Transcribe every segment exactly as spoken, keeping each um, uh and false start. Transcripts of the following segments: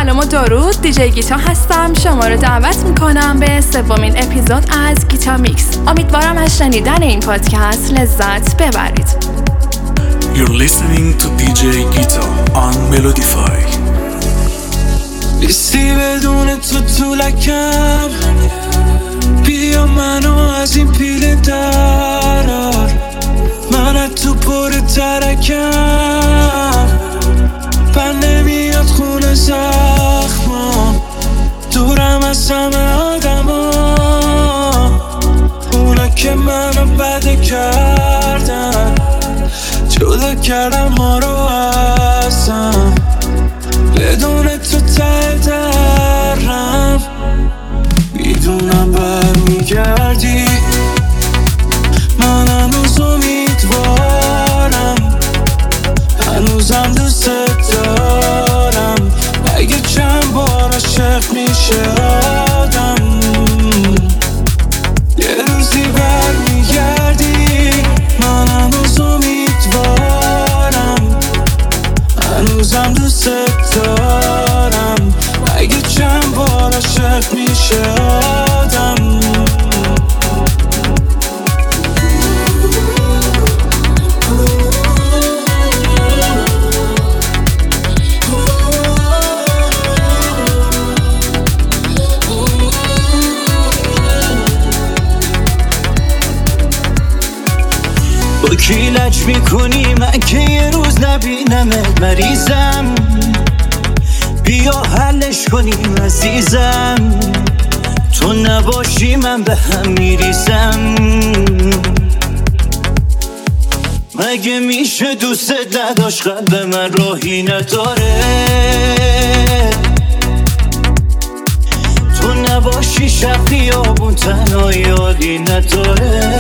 سلام و درود، دیجی گیتا هستم. شما رو دعوت میکنم به سومین اپیزود از گیتا میکس. امیدوارم از شنیدن این پادکست لذت ببرید. You're listening to دی جی گیتا on Melodify. بیستی بدون تو طولکم، بیا منو از این پیله درار، من از تو پر ترکم، بند نمیاد خونه زخمم، دورم از همه آدم ها، اونا که منو بده کردن، جدا کردم ما رو ازم، بدون تو ته درم، میدونم برمیگردی، من هنوز امیدوارم، هنوزم دوست دارم، اگه چند بار عاشق میشه آدم، یه روزی برمیگردی، من هنوز امیدوارم، هنوزم دوست دارم، اگه چند بار عاشق میشه آدم. با کی لج میکنی من که یه روز نبینمت، مریضم بیا حلش کنیم عزیزم، تو نباشی من به هم میریزم، مگه میشه دوست نداشت قلب من راهی نداره، تو نباشی شب خیابون تنها یادی نداره،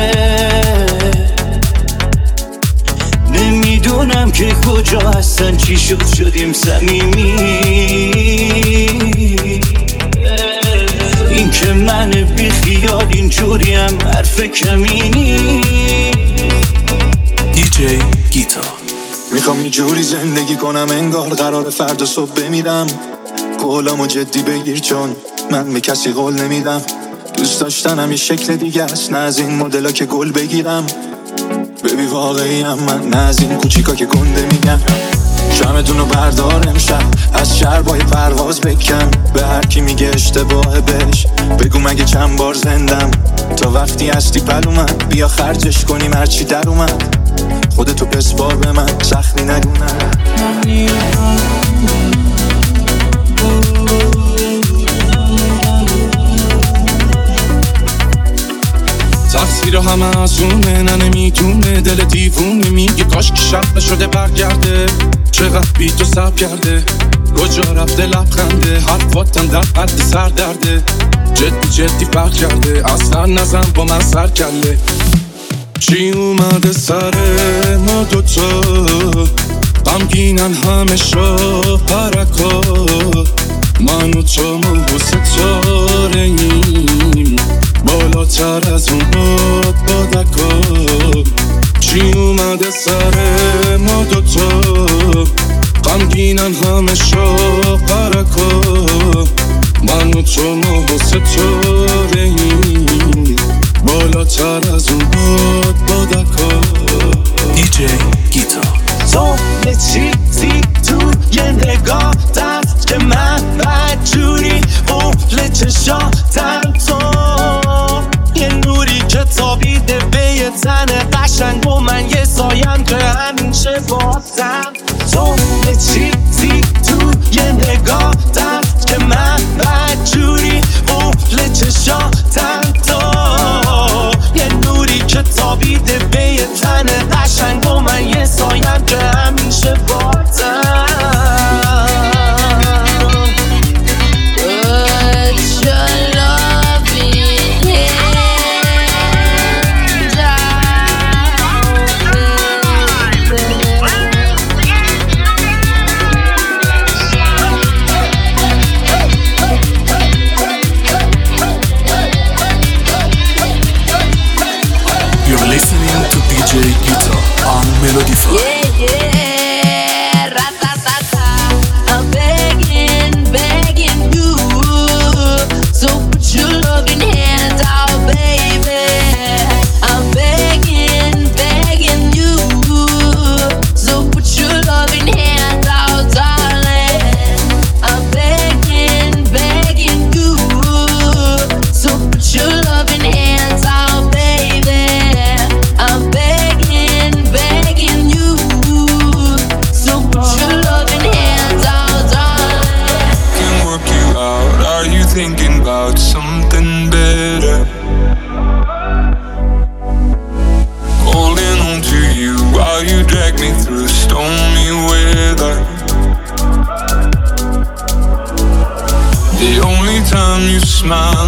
نمیدونم که کجا هستن چی شد شدیم صمیمی، این که من بی خیال اینجوریم حرف کمینی. دی جی گیتا. میخوام اینجوری زندگی کنم انگار قرار فردا صبح بمیرم، قولامو جدی بگیر چون من به کسی قول نمیدم، دوست داشتنم یه شکل دیگه است، نه از این مدلا که گل بگیرم، ببی واقعی هم من، نه از این کوچیکا که گنده میگم، شمتونو بردار امشب از شربای پرواز بکن، به هر کی میگه اشتباهه بهش بگو مگه چند بار زندم، تا وقتی هستی پلومن بیا خرجش کنیم هرچی در اومد، خودتو بسپار به من سختی نگونم. تقصیر همه از اونه، نه نمیتونه، دل دیوونه میگه کاش که شب نشده برگرده، چقدر بی تو سب کرده، کجا رفته لبخنده، حرفاتم در حد سر درده، جدی جدی فرق کرده، اصلا نزن با من سر کله، چی اومده سر ما دوتا، غمگینن همه شب حرکات، من و تو ما و ستاره ایم، بالاتر از اون بادکا، چی اومده سر ما دوتا، غمگینن همه شب حرکات، من و تو ما و ستاره ایم، بالاتر از اون بادکا. دی جی گیتا. تو یه چیزی تو یه نگاه دست که من بدجوری قفل چشاتم، تو یه نوری که تابیده به یه تن قشنگ و من یه سایم که همیشه بازم، تو یه چیزی تو یه نگاه دست که من بدجوری قفل چشاتم، تو یه نوری که تابیده به یه تن قشنگ و من یه سایم که همیشه بازم. Put your loving hand down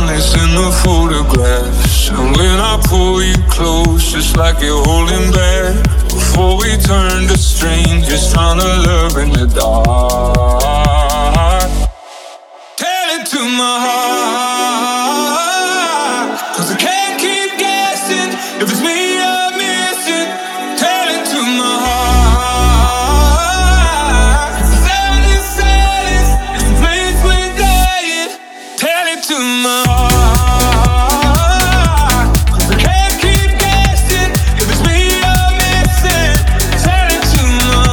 timeless in the photographs. And when I pull you close, it's like you're holding back. Before we turn to strangers, trying to love in the dark. Tell it to my heart, 'cause I can't keep guessing if it's me you're missing. Tell it to my heart. Silence, silence is the place we're dying. Tell it to my heart, 'cause I can't keep guessing if it's me you're missing. Tell it to my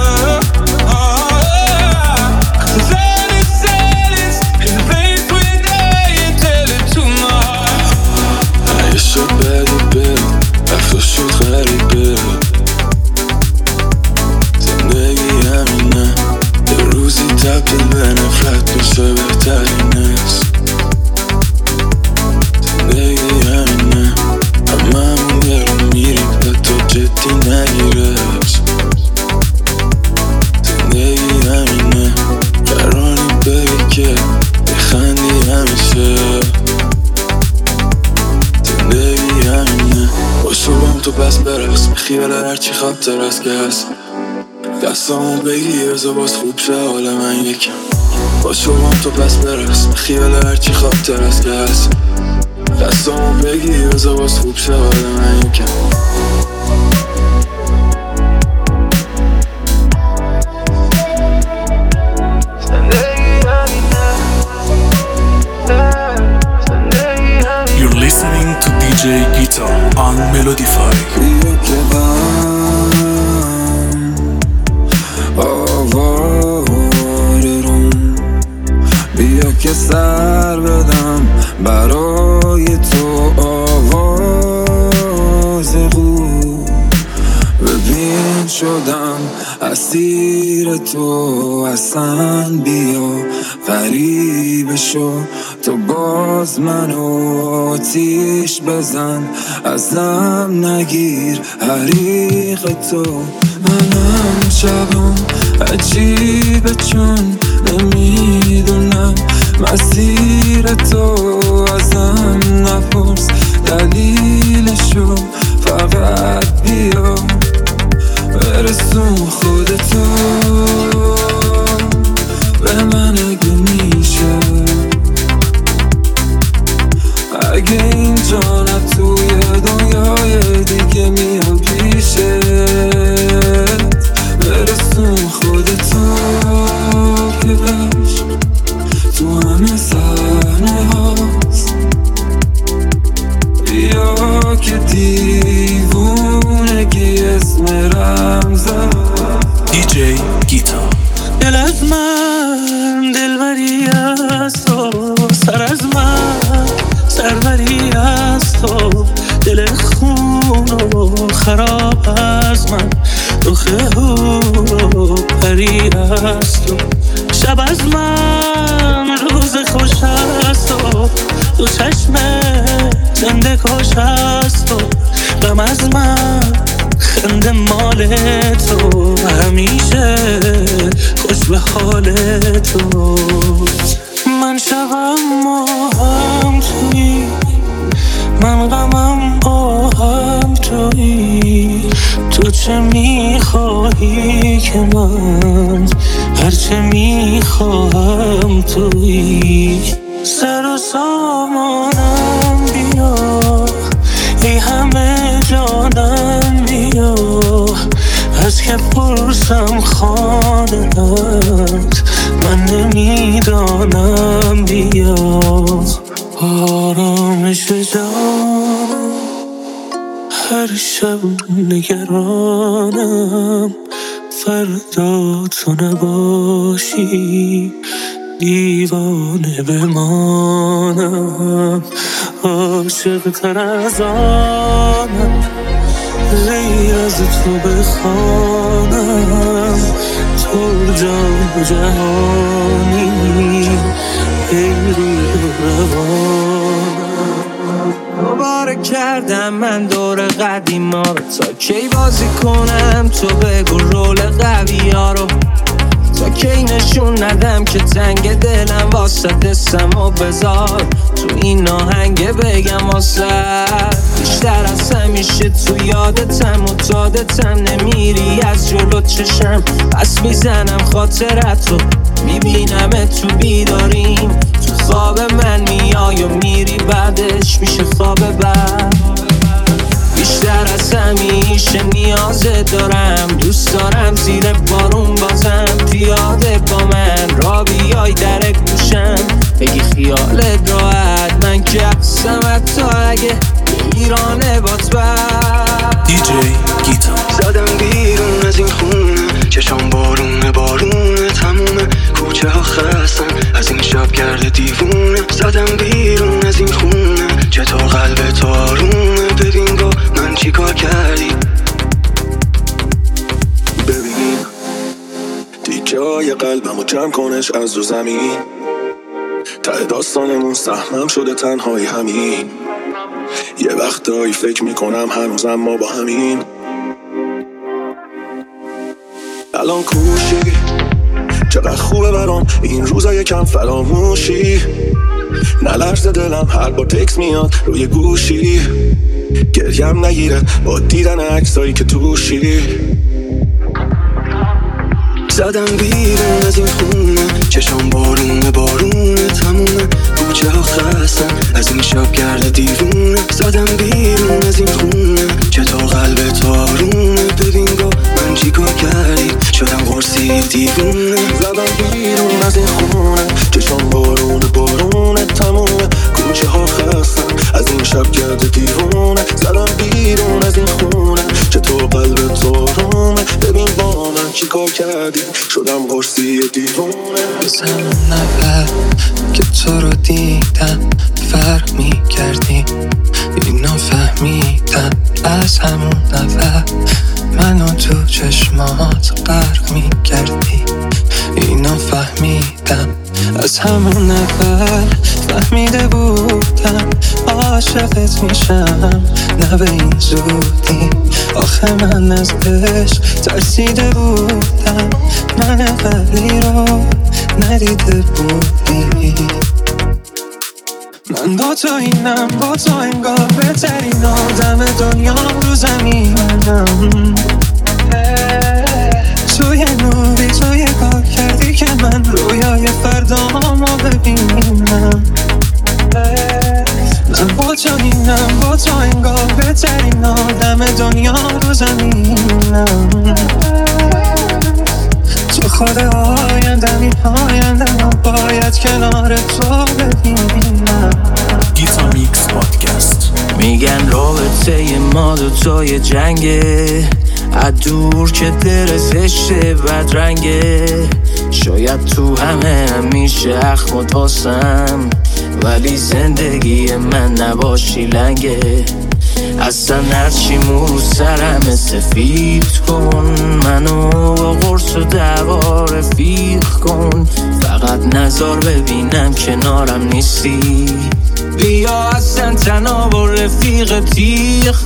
heart, 'cause silence, silence is the place we're dying. Tell it to my heart. یه شب بده بده رفت و شد غریبه. زندگی همینه، یه روزی تبدیل به نفرت میشه بهترین است. زندگی همینه، همه همون درو میریم حتی جدی نگیرش. زندگی همینه، قراری بگی که بخندی همیشه. زندگی همینه، باشو بام تو بس برقص خیال هرچی خاطر است که هست. دستامو بگیر بذار باز خوب شه حال من یکم. باشو بام تو بس برقص خیال هرچی خاطر است که هست. دستامو بگیر بذار باز خوب شه حال من یکم. You're listening to دی جی Gito on Melodify. بیا که من آواره روم، بیا که سر بدم برای تو آواز خوب. ببین شدم اسیر تو اصلا، بیا غریبه شو تو باز منو آتیش بزن. ازم نگیر حریق تو. منم شبم عجیبه چون نمیدونم مسیر تو. ازم نپرس دلیلشو، فقط بیا برسون خودتو به من اگه میشه. اگه اینجا نه توی دنیای دیگه میام پیشت. برسون خودتو که عشق تو همه صحنه هاست. بیا که دیوونگی اسم رمزه. دی جی Gito. دل از من دلبری از تو، سر از من سروری از تو. دل خون و خراب از من، رخ هو پری از تو. شب از من روز خوش از تو، تو چشم زنده کش از تو. غم از من خنده مال تو، همیشه خوش به حال تو. من شبم و هم توی، من غمم و هم توی. تو چه میخواهی که من هرچه میخواهم توی. سر و سامانم بیا، ای همه جانم بیا. از که پرسم خانه‌ات من نمیدانم. بیا آرامش جانم، هر شب نگرانم. فردا تو نباشی دیوانه بمانم. عاشق تر از آنم، غیر از تو بخوانم. تو جان جهانی ای روی روانم. دوباره کردم من دور قدیما رو، تا کی بازی کنم تو بگو رول قوی ها رو. تا کی نشون ندم که تنگ دلم واسه دستم و بذار تو این آهنگ بگم واسه بیشتر از همیشه تو یادتم و دادتم نمیری از جلو چشم پس میزنم خاطرت رو میبینم تو بیداریم تو خواب من میای و میری بعدش میشه خواب بعد بیشتر از همیشه نیازه دارم دوست دارم زیر بارون بازم پیاده با من را بیای در گوشم بگی خیالت راحت من که هستم حتی اگه ایرانه بات بر دی جی گیتا. زدم بیرون از این خونه چشام بارونه بارونه تمومه کوچه ها خستن از این شب کرده دیوونه زدم بیرون از این خونه چطور قلب تو آرومه ببین گو من چی کار کردی ببین دیگه های قلبمو جمع کنش از رو زمین ته داستانمون سهمم شده تنهایی همین یه وقتایی فکر میکنم هنوزم ما با همین الان کوشی چقدر خوبه برام این روزا یکم فراموشی نلرز دلم هر بار تکس میاد روی گوشی گریم نگیره با دیدن عکسایی که توشی زدم بیرون از این خونه چشام بارونه بارونه تمومه کوچه ها خستن از این شب کرده دیوونه زدم بیرون از این خونه چطور قلب تو آرومه ببین گو من چی کار کردی شدم قرصی دیوونه زدم بیرون از این خونه چشام بارونه بارونه تمومه کوچه ها خستن از این شب کرده دیوونه زدم بیرون از این خونه چطور قلب تو آرومه ببین با من چی کار کردی شدم قرصی دیوونه از همون نفر که تو رو دیدم فرق می کردی اینو فهمیدم از همون نفر منو تو چشمات غرق می کردی اینو فهمیدم از همون نفر فهمیده بودم عاشقت میشم نه به این زودی آخه من از عشق ترسیده بودم من قبلی رو ندیده بودی من با تو اینم با تو انگار بهترین آدم دنیا رو زمینم توی نوری توی کار کردی که من رویای فردامو ببینم من با تو اینم با تو انگار بهترین آدم دنیا رو زمینم تو خود آیندم این آیندم باید کنار تو ببینم گیتا میکس پادکست. میگن رابطه ما دوتای جنگه از دور که در زشته بدرنگه شاید تو همه همیشه اخمت باسم ولی زندگی من نباشی لنگه اصلا هرچی مو سرم سفید کن منو با قرص و دعوا رفیق کن فقط نظر ببینم کنارم نیستی بیا اصلا تنها رفیق تیغ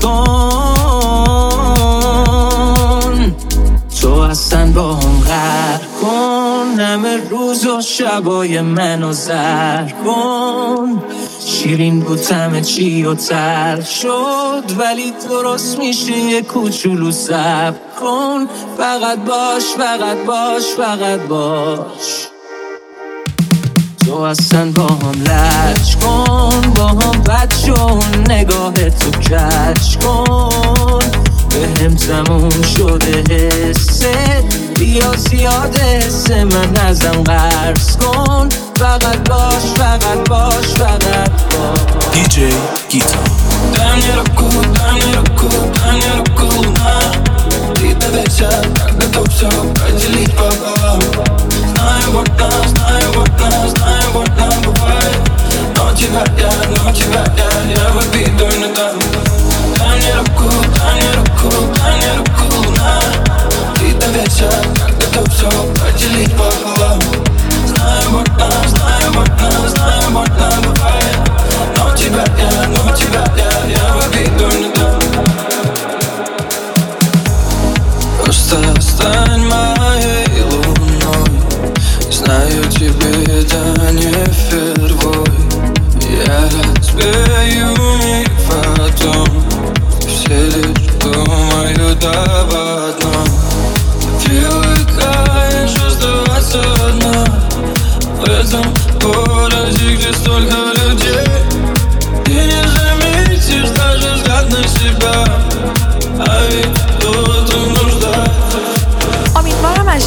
کن تو اصلا با هم غر کن همه روز و شبای منو زر کن شیرین بود همه چی و تلخ شد ولی درست میشه یه کوچولو صبر کن فقط باش فقط باش فقط باش تو اصلا با هم لج کن با هم بد شو نگاه تو کج کن به هم تموم شده حست بیا زیاد حس من ازم قرض کن فقط باش فقط باش فقط باش دی جی گیتا. Damn you're cool, damn you're cool, damn you're cool now Dite de chat, de top show, agili papa Знаю вот нас, знаю вот нас, знаю вот нам бывает Но тебя я, но тебя я, я в обиду не дам Damn you're cool, damn you're cool, damn you're cool now Dite de chat, de top show, agili papa Знаю вот нас, знаю вот нас, знаю вот нам бывает Но тебя я, но тебя я, я в обиду не дам Просто стань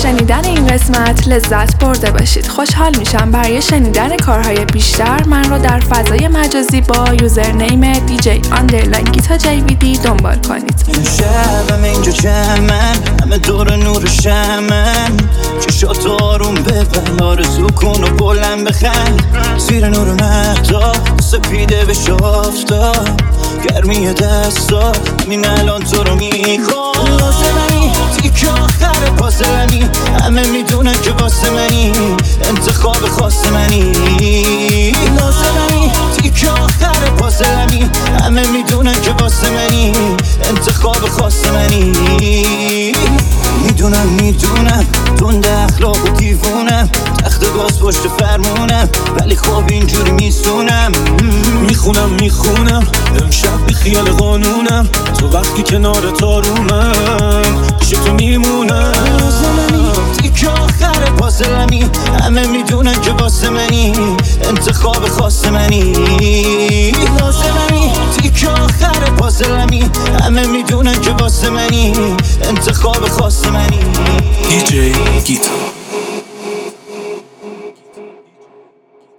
شنیدن این قسمت لذت برده باشید. خوشحال میشم برای شنیدن کارهای بیشتر من رو در فضای مجازی با یوزرنیم دی جی آندرلاین گیتا جی وی دی دنبال کنید. این شبم اینجا جمعن، همه دور نور شمن، چشات آروم ببن، آرزو کن و بلند بخند، زیر نور مهدا سپیده به شافتاب، گرمی دستا همین الان تو رو میخوام. لازمنی تیک آخر پازلمی، همه میدونن که واسه منی انتخاب خاص منی. لازمنی تیک آخر پازلمی، همه میدونن که واسه منی انتخاب خاص منی. میدونم میدونم تنده اخلاق و دیوونم، تخت گاز پشت فرمونم، ولی خب اینجوری میسونم. میخونم میخونم امشب بی خیال قانونم، تو وقتی کنار تارومم پیش تو میمونم. لازمنی تیک آخر پازلمی، همه میدونن که واسه منی انتخاب خاص منی. لازمنی تیک آخر پازلمی، همه میدونن که واسه منی انتخاب خاص منی. دی جی گیتا.